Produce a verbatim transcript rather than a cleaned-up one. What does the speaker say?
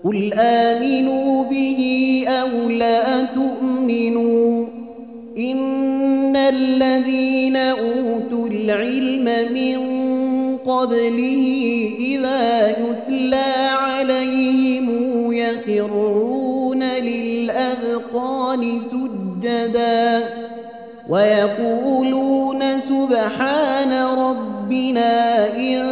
قل آمنوا به أو لا تؤمنوا إن الذين أوتوا العلم من قبله إذا يتلى عليهم يخرون للأذقان سجدا ويقولون سبحان ربنا إن